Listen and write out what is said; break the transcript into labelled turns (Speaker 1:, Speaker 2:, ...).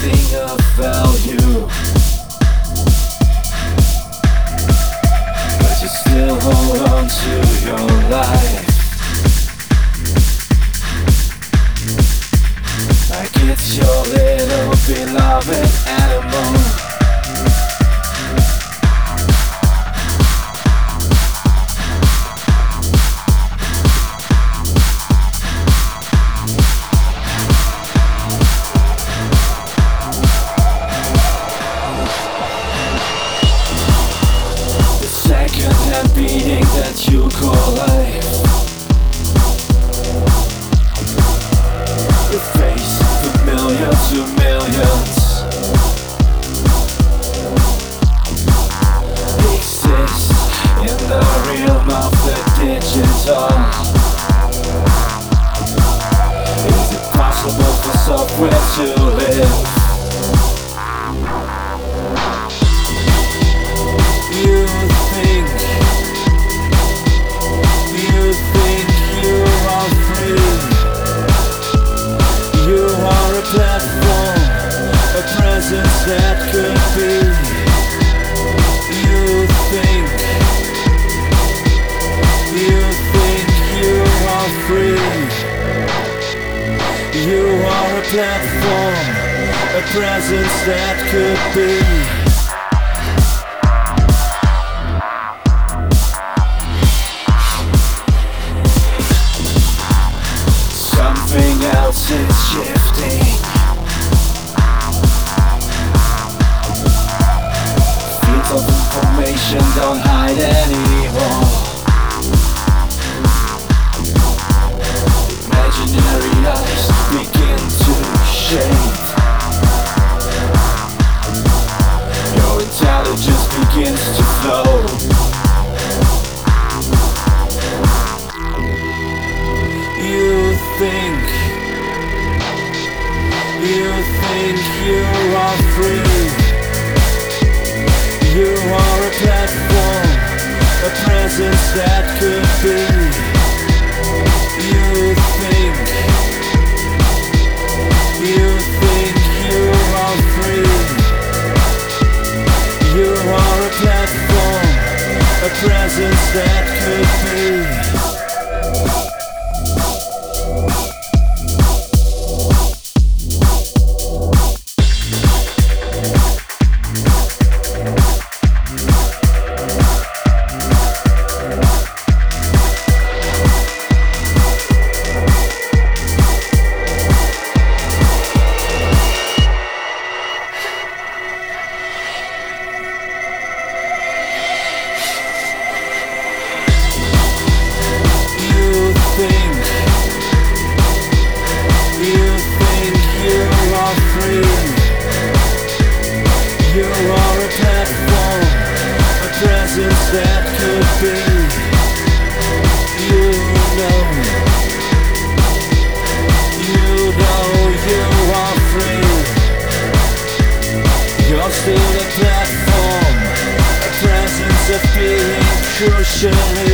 Speaker 1: anything of value, but you still hold on to your life. Like it's your little beloved animal. Second-hand beating that you call life. Your face familiar to millions. Exist in the realm of the digital. Is it possible for software to live? You think you are free. You are a platform, a presence that could be. You think you are free. You are a platform, a presence that could be. Something else is shifting. Fields of information don't hide anymore. Imaginary eyes begin to shade. Your intelligence begins to flow. You think you are free. You are a platform, a presence that could be. You think you are free. You are a platform, a presence that could be. You are a platform, a presence that could be. You know you are free. You're still a platform, a presence of being crucially